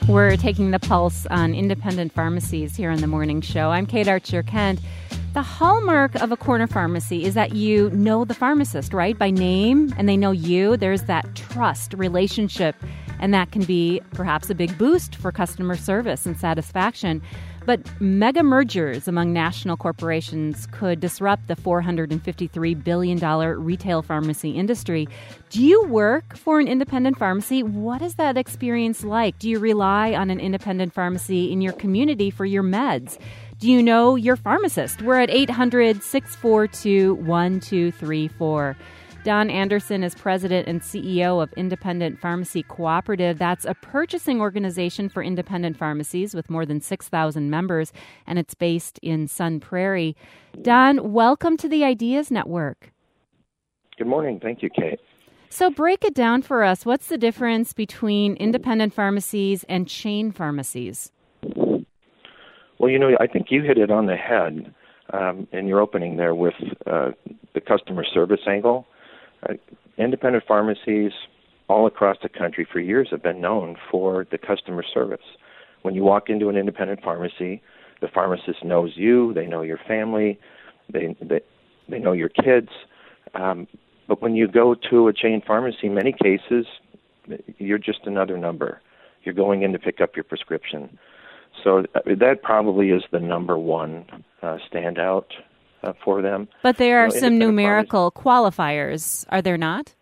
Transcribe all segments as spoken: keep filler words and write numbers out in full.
We're taking the pulse on independent pharmacies here on the morning show. I'm Kate Archer-Kent. The hallmark of a corner pharmacy is that you know the pharmacist, right? By name, and they know you. There's that trust relationship, and that can be perhaps a big boost for customer service and satisfaction. But mega mergers among national corporations could disrupt the four hundred fifty-three billion dollars retail pharmacy industry. Do you work for an independent pharmacy? What is that experience like? Do you rely on an independent pharmacy in your community for your meds? Do you know your pharmacist? We're at eight hundred, six four two, one two three four. Don Anderson is president and C E O of Independent Pharmacy Cooperative. That's a purchasing organization for independent pharmacies with more than six thousand members, and it's based in Sun Prairie. Don, welcome to the Ideas Network. Good morning. Thank you, Kate. So break it down for us. What's the difference between independent pharmacies and chain pharmacies? Well, you know, I think you hit it on the head um, in your opening there with uh, the customer service angle. Uh, independent pharmacies all across the country for years have been known for the customer service. When you walk into an independent pharmacy, the pharmacist knows you, they know your family, they they, they know your kids. Um, but when you go to a chain pharmacy, in many cases, you're just another number. You're going in to pick up your prescription. So that probably is the number one uh, standout uh, for them. But there are you know, some numerical qualifiers, are there not?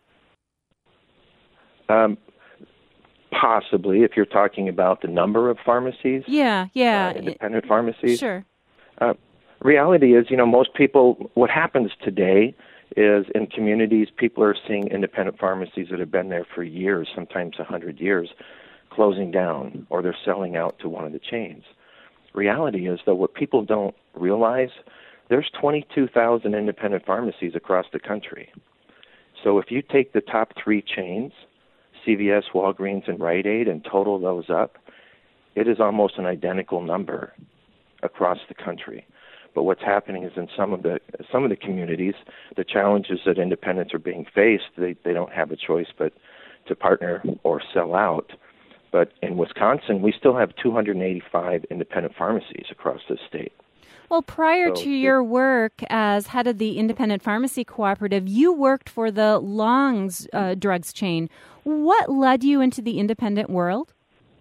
Um, possibly, if you're talking about the number of pharmacies. Yeah, yeah. Uh, independent pharmacies. Sure. Uh, reality is, you know, most people, what happens today is in communities, people are seeing independent pharmacies that have been there for years, sometimes a hundred years, closing down, or they're selling out to one of the chains. Reality is, though, what people don't realize, there's twenty-two thousand independent pharmacies across the country. So if you take the top three chains, C V S, Walgreens, and Rite Aid, and total those up, it is almost an identical number across the country. But what's happening is in some of the some of the communities, the challenges that independents are being faced, they, they don't have a choice but to partner or sell out. But in Wisconsin, we still have two hundred eighty-five independent pharmacies across the state. Well, prior so, to your work as head of the Independent Pharmacy Cooperative, you worked for the Longs uh, drugs chain. What led you into the independent world?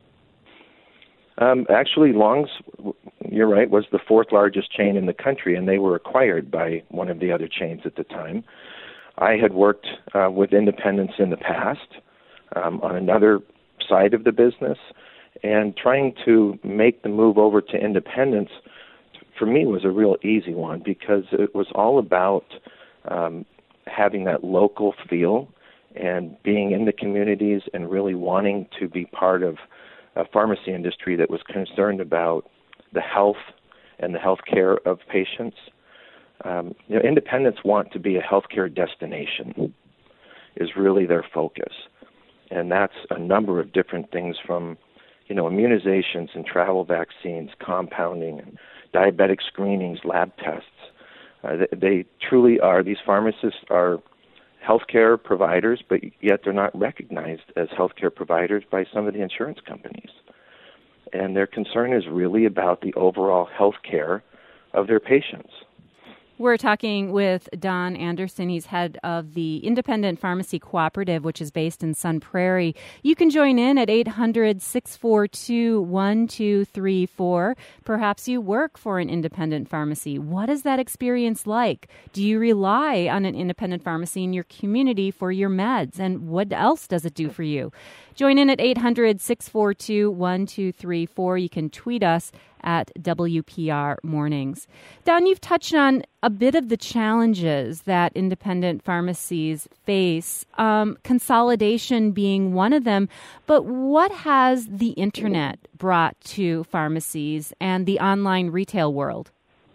Um, actually, Longs, you're right, was the fourth largest chain in the country, and they were acquired by one of the other chains at the time. I had worked uh, with independents in the past um, on another side of the business, and trying to make the move over to independence for me was a real easy one because it was all about um, having that local feel and being in the communities and really wanting to be part of a pharmacy industry that was concerned about the health and the health care of patients. Um, you know, independents want to be a healthcare destination is really their focus. And that's a number of different things from, you know, immunizations and travel vaccines, compounding, and diabetic screenings, lab tests. Uh, they, they truly are, these pharmacists are healthcare providers, but yet they're not recognized as healthcare providers by some of the insurance companies. And their concern is really about the overall health care of their patients. We're talking with Don Anderson. He's head of the Independent Pharmacy Cooperative, which is based in Sun Prairie. You can join in at eight hundred, six four two, one two three four. Perhaps you work for an independent pharmacy. What is that experience like? Do you rely on an independent pharmacy in your community for your meds? And what else does it do for you? Join in at eight hundred, six four two, one two three four. You can tweet us at W P R Mornings. Don, you've touched on a bit of the challenges that independent pharmacies face, um, consolidation being one of them. But what has the internet brought to pharmacies and the online retail world?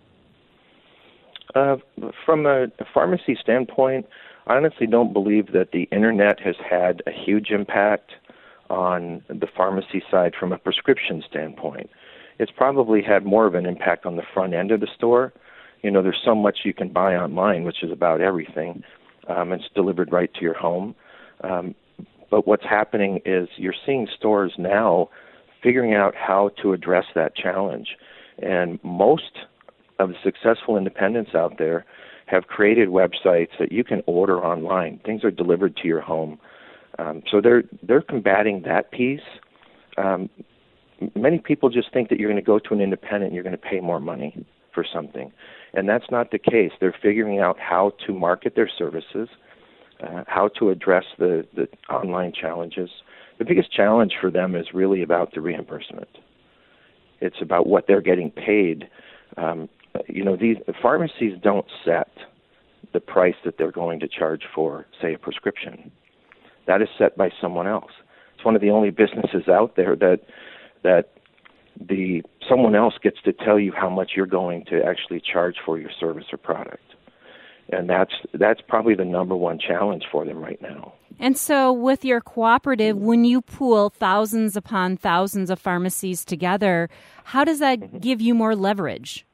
Uh, from a, a pharmacy standpoint, I honestly don't believe that the internet has had a huge impact on the pharmacy side from a prescription standpoint. It's probably had more of an impact on the front end of the store. You know, there's so much you can buy online, which is about everything. Um, it's delivered right to your home. Um, but what's happening is you're seeing stores now figuring out how to address that challenge. And most of the successful independents out there have created websites that you can order online. Things are delivered to your home. Um, so they're they're combating that piece. Um, many people just think that you're going to go to an independent and you're going to pay more money for something. And that's not the case. They're figuring out how to market their services, uh, how to address the, the online challenges. The biggest challenge for them is really about the reimbursement. It's about what they're getting paid. Um, you know, these pharmacies don't set the price that they're going to charge for, say, a prescription. That is set by someone else. It's one of the only businesses out there that that the someone else gets to tell you how much you're going to actually charge for your service or product. And that's that's probably the number one challenge for them right now. And so with your cooperative, when you pool thousands upon thousands of pharmacies together, how does that mm-hmm. give you more leverage?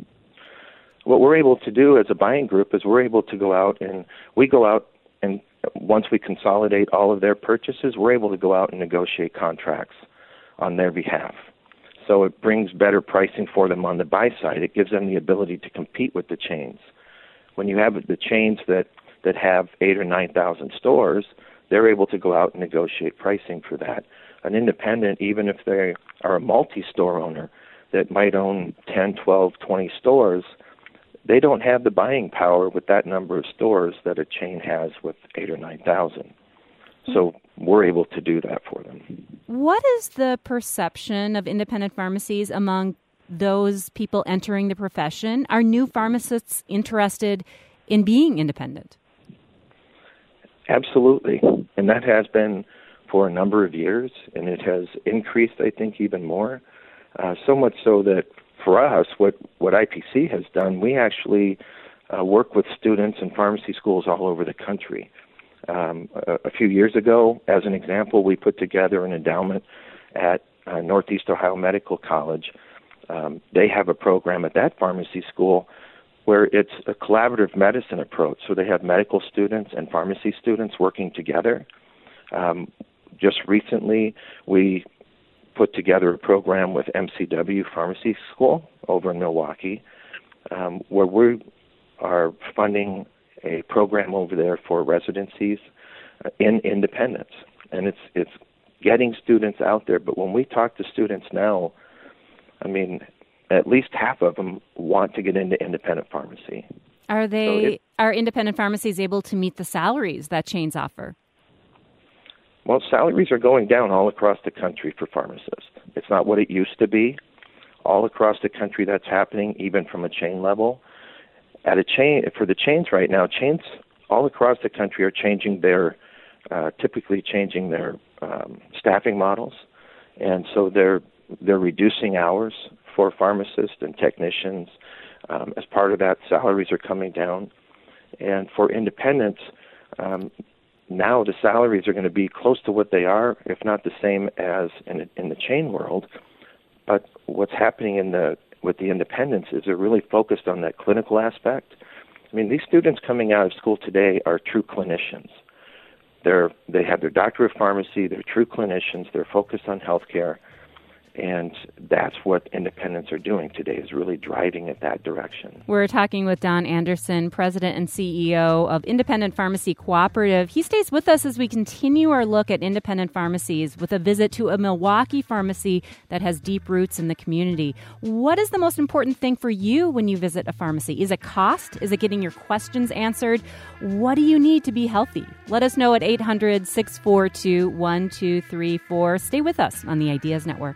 What we're able to do as a buying group is we're able to go out and we go out and once we consolidate all of their purchases, we're able to go out and negotiate contracts on their behalf. So it brings better pricing for them on the buy side. It gives them the ability to compete with the chains. When you have the chains that, that have eight or nine thousand stores, they're able to go out and negotiate pricing for that. An independent, even if they are a multi-store owner that might own ten, twelve, twenty stores, they don't have the buying power with that number of stores that a chain has with eight or nine thousand. So we're able to do that for them. What is the perception of independent pharmacies among those people entering the profession? Are new pharmacists interested in being independent? Absolutely. And that has been for a number of years, and it has increased, I think, even more. Uh, so much so that for us, what, what I P C has done, we actually uh, work with students in pharmacy schools all over the country. Um, a, a few years ago, as an example, we put together an endowment at uh, Northeast Ohio Medical College. Um, they have a program at that pharmacy school where it's a collaborative medicine approach. So they have medical students and pharmacy students working together. Um, just recently, we put together a program with M C W Pharmacy School over in Milwaukee, um, where we are funding a program over there for residencies uh, in independence. And it's it's getting students out there. But when we talk to students now, I mean, at least half of them want to get into independent pharmacy. Are they so it, are independent pharmacies able to meet the salaries that chains offer? Well, salaries are going down all across the country for pharmacists. It's not what it used to be. All across the country that's happening, even from a chain level. At a chain, for the chains right now, chains all across the country are changing their, uh, typically changing their um, staffing models, and so they're they're reducing hours for pharmacists and technicians. Um, as part of that, salaries are coming down, and for independents, um, now the salaries are going to be close to what they are, if not the same as in in the chain world. But what's happening in the with the independents is they're really focused on that clinical aspect. I mean, these students coming out of school today are true clinicians. They're, they have their doctor of pharmacy, they're true clinicians, they're focused on healthcare, and that's what independents are doing today, is really driving it that direction. We're talking with Don Anderson, President and C E O of Independent Pharmacy Cooperative. He stays with us as we continue our look at independent pharmacies with a visit to a Milwaukee pharmacy that has deep roots in the community. What is the most important thing for you when you visit a pharmacy? Is it cost? Is it getting your questions answered? What do you need to be healthy? Let us know at eight hundred, six four two, one two three four. Stay with us on the Ideas Network.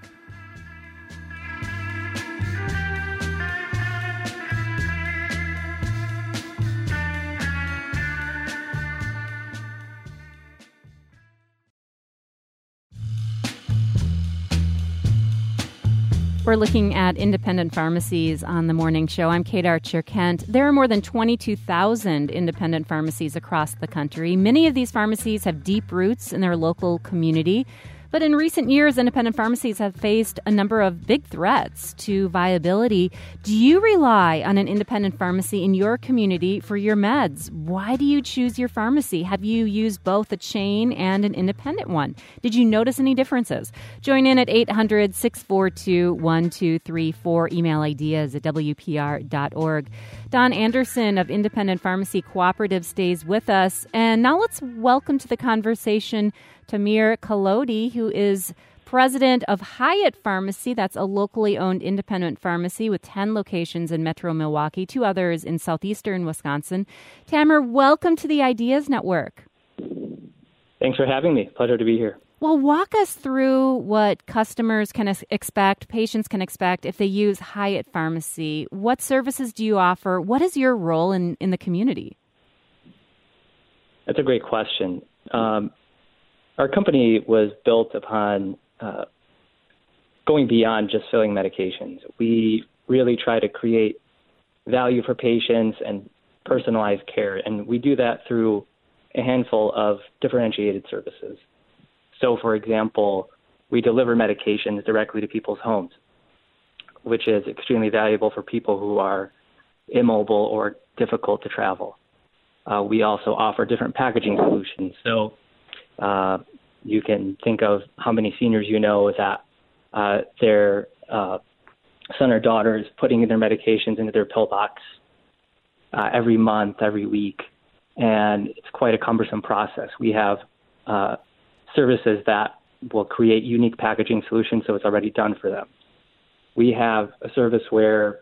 We're looking at independent pharmacies on the morning show. I'm Kate Archer-Kent. There are more than twenty-two thousand independent pharmacies across the country. Many of these pharmacies have deep roots in their local community, But in recent years, independent pharmacies have faced a number of big threats to viability. Do you rely on an independent pharmacy in your community for your meds? Why do you choose your pharmacy? Have you used both a chain and an independent one? Did you notice any differences? Join in at eight hundred, six four two, one two three four. Email ideas at w p r dot org. Don Anderson of Independent Pharmacy Cooperative stays with us. And now let's welcome to the conversation Tamir Kalodi, who is president of Hyatt Pharmacy. That's a locally owned independent pharmacy with ten locations in Metro Milwaukee, two others in southeastern Wisconsin. Tamir, welcome to the Ideas Network. Thanks for having me. Pleasure to be here. Well, walk us through what customers can expect, patients can expect if they use Hyatt Pharmacy. What services do you offer? What is your role in, in the community? That's a great question. Um, our company was built upon uh, going beyond just filling medications. We really try to create value for patients and personalized care, and we do that through a handful of differentiated services. So, for example, we deliver medications directly to people's homes, which is extremely valuable for people who are immobile or difficult to travel. Uh, we also offer different packaging solutions. So uh, you can think of how many seniors you know that uh, their uh, son or daughter is putting their medications into their pill box uh, every month, every week, and it's quite a cumbersome process. We have uh, services that will create unique packaging solutions so it's already done for them. We have a service where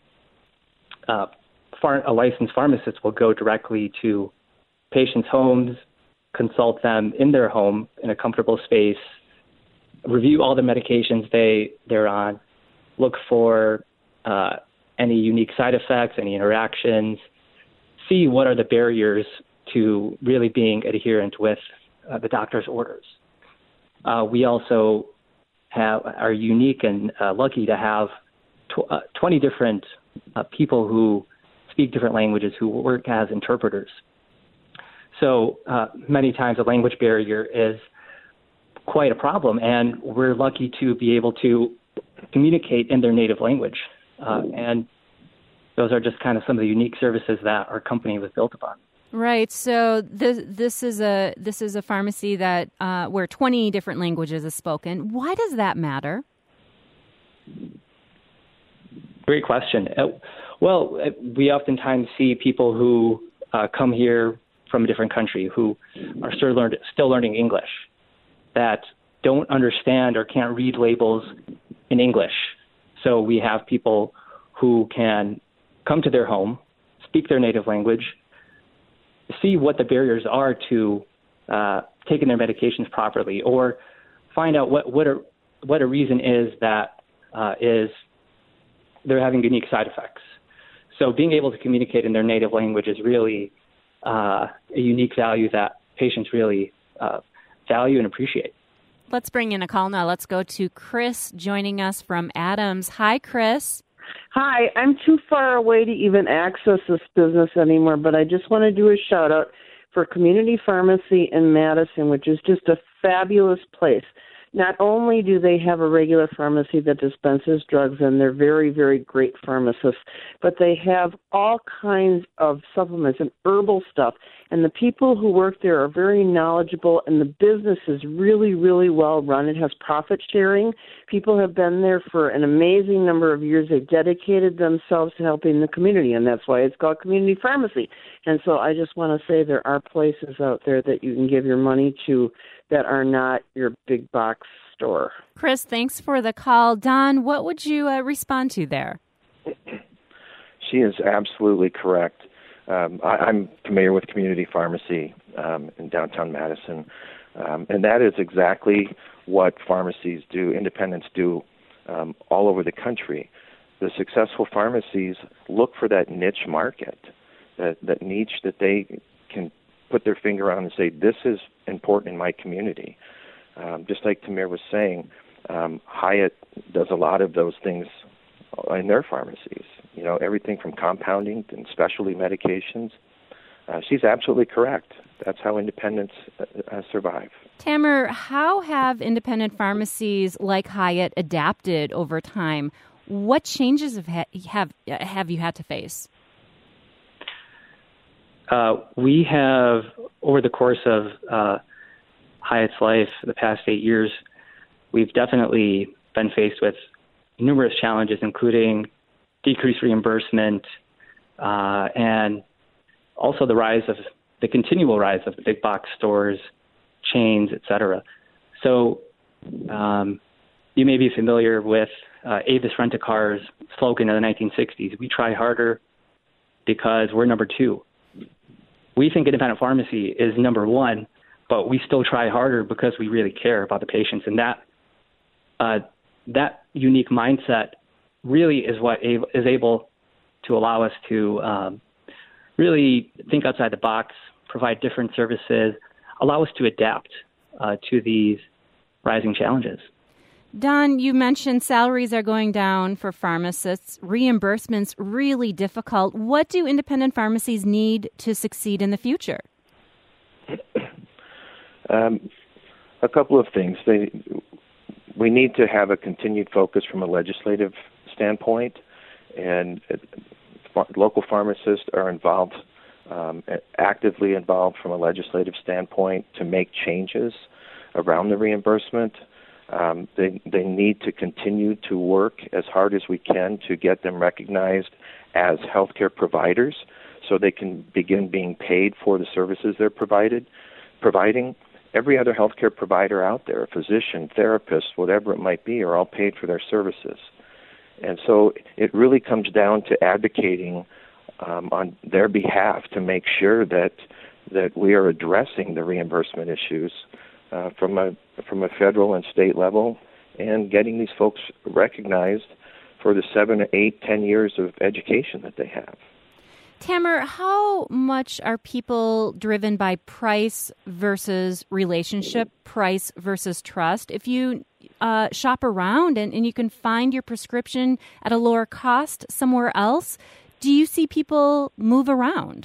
uh, phar- a licensed pharmacist will go directly to patients' homes, consult them in their home in a comfortable space, review all the medications they, they're on, look for uh, any unique side effects, any interactions, see what are the barriers to really being adherent with uh, the doctor's orders. Uh, we also have are unique and uh, lucky to have tw- uh, twenty different uh, people who speak different languages who work as interpreters. So uh, many times a language barrier is quite a problem, and we're lucky to be able to communicate in their native language. Uh, and those are just kind of some of the unique services that our company was built upon. Right. So this this is a this is a pharmacy that uh, where twenty different languages is spoken. Why does that matter? Great question. Uh, well, uh, we oftentimes see people who uh, come here from a different country who are still, learned, still learning English, that don't understand or can't read labels in English. So we have people who can come to their home, speak their native language, see what the barriers are to uh, taking their medications properly, or find out what, what, a, what a reason is that uh, is they're having unique side effects. So being able to communicate in their native language is really uh, a unique value that patients really uh, value and appreciate. Let's bring in a call now. Let's go to Chris joining us from Adams. Hi, Chris. Hi, I'm too far away to even access this business anymore, but I just want to do a shout out for Community Pharmacy in Madison, which is just a fabulous place. Not only do they have a regular pharmacy that dispenses drugs, and they're very, very great pharmacists, but they have all kinds of supplements and herbal stuff. And the people who work there are very knowledgeable, and the business is really, really well run. It has profit sharing. People have been there for an amazing number of years. They've dedicated themselves to helping the community, and that's why it's called Community Pharmacy. And so I just want to say there are places out there that you can give your money to that are not your big box store. Chris, thanks for the call. Don, what would you uh, respond to there? She is absolutely correct. Um, I, I'm familiar with Community Pharmacy um, in downtown Madison, um, and that is exactly what pharmacies do, independents do um, all over the country. The successful pharmacies look for that niche market, that, that niche that they can put their finger on and say, this is important in my community. Um, just like Tamir was saying, um, Hyatt does a lot of those things in their pharmacies. You know, everything from compounding and specialty medications uh, she's absolutely correct. That's how independents uh, uh, survive. Tamer, how have independent pharmacies like Hyatt adapted over time? What changes have ha- have have you had to face? Uh, we have, over the course of uh, Hyatt's life, the past eight years, we've definitely been faced with numerous challenges, including decreased reimbursement uh, and also the rise of the continual rise of the big box stores, chains, et cetera. So um, you may be familiar with uh, Avis Rent-A-Car's slogan in the nineteen sixties, "We try harder because we're number two." We think independent pharmacy is number one, but we still try harder because we really care about the patients. And that uh, that unique mindset really is what is able to allow us to um, really think outside the box, provide different services, allow us to adapt uh, to these rising challenges. Don, you mentioned salaries are going down for pharmacists, reimbursements really difficult. What do independent pharmacies need to succeed in the future? Um, a couple of things. They, we need to have a continued focus from a legislative standpoint, and uh, local pharmacists are involved, um, actively involved from a legislative standpoint to make changes around the reimbursement. Um, they, they need to continue to work as hard as we can to get them recognized as healthcare providers so they can begin being paid for the services they're provided, providing. Every other healthcare provider out there, a physician, therapist, whatever it might be, are all paid for their services. And so it really comes down to advocating um, on their behalf to make sure that that we are addressing the reimbursement issues uh, from a from a federal and state level, and getting these folks recognized for the seven, eight, ten years of education that they have. Tamer, how much are people driven by price versus relationship, price versus trust? If you uh, shop around and, and you can find your prescription at a lower cost somewhere else, do you see people move around?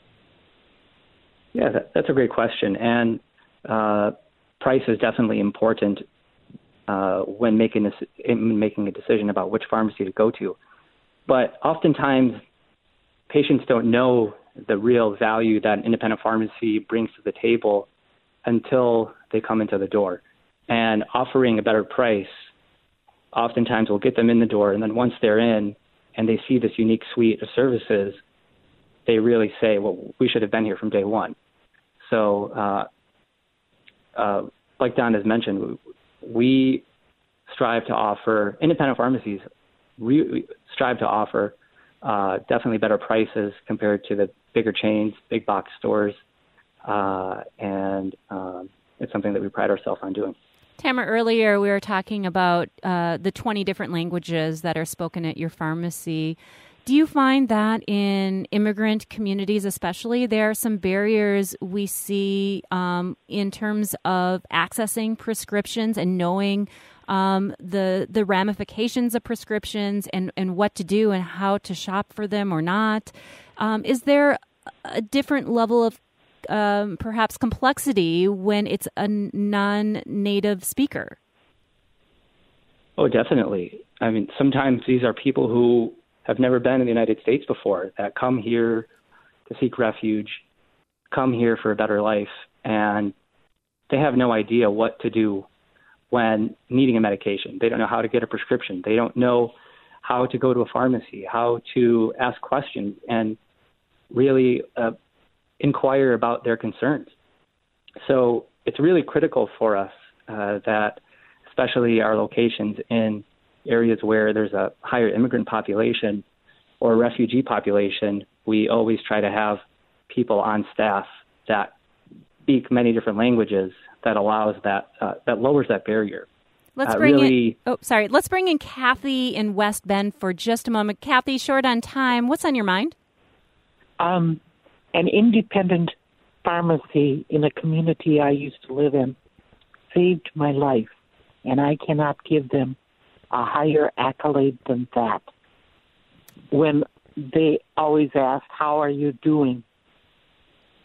Yeah, that, that's a great question. And uh, price is definitely important uh, when making this, in making a decision about which pharmacy to go to. But oftentimes, patients don't know the real value that an independent pharmacy brings to the table until they come into the door. And offering a better price oftentimes will get them in the door. And then once they're in and they see this unique suite of services, they really say, well, we should have been here from day one. So uh, uh, like Don has mentioned, we strive to offer, independent pharmacies re- strive to offer Uh, definitely better prices compared to the bigger chains, big box stores, uh, and um, it's something that we pride ourselves on doing. Tamer, earlier we were talking about uh, the twenty different languages that are spoken at your pharmacy. Do you find that in immigrant communities especially, there are some barriers we see um, in terms of accessing prescriptions and knowing Um, the the ramifications of prescriptions and, and what to do and how to shop for them or not? Um, is there a different level of um, perhaps complexity when it's a non-native speaker? Oh, definitely. I mean, sometimes these are people who have never been in the United States before that come here to seek refuge, come here for a better life, and they have no idea what to do when needing a medication. They don't know how to get a prescription. They don't know how to go to a pharmacy, how to ask questions and really uh, inquire about their concerns. So it's really critical for us uh, that, especially our locations in areas where there's a higher immigrant population or refugee population, we always try to have people on staff that speak many different languages that allows that, uh, that lowers that barrier. Let's uh, bring really, in, oh, sorry. Let's bring in Kathy in West Bend for just a moment. Kathy, short on time. What's on your mind? Um, an independent pharmacy in a community I used to live in saved my life, and I cannot give them a higher accolade than that. When they always ask, how are you doing?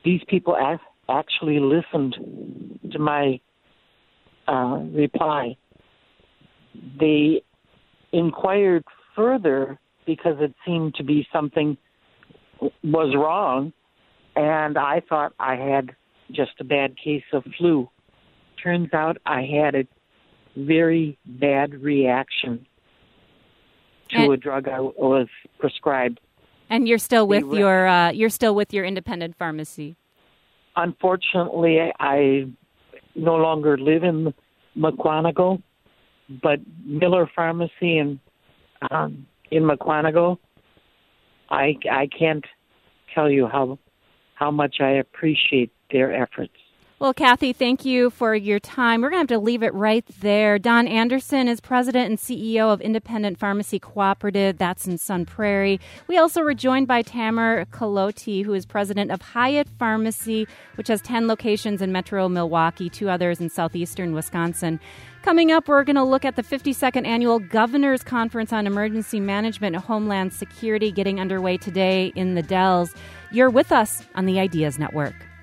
these people ac- actually listened to my uh, reply. They inquired further because it seemed to be something was wrong, and I thought I had just a bad case of flu. Turns out I had a very bad reaction to and, a drug I was prescribed. And you're still with re- your uh, you're still with your independent pharmacy. Unfortunately, I no longer live in Mukwonago, but Miller Pharmacy in um, in Mukwonago, I I can't tell you how how much I appreciate their efforts. Well, Kathy, thank you for your time. We're going to have to leave it right there. Don Anderson is president and C E O of Independent Pharmacy Cooperative. That's in Sun Prairie. We also were joined by Tamer Kaloti, who is president of Hyatt Pharmacy, which has ten locations in Metro Milwaukee, two others in southeastern Wisconsin. Coming up, we're going to look at the fifty-second Annual Governor's Conference on Emergency Management and Homeland Security getting underway today in the Dells. You're with us on the Ideas Network.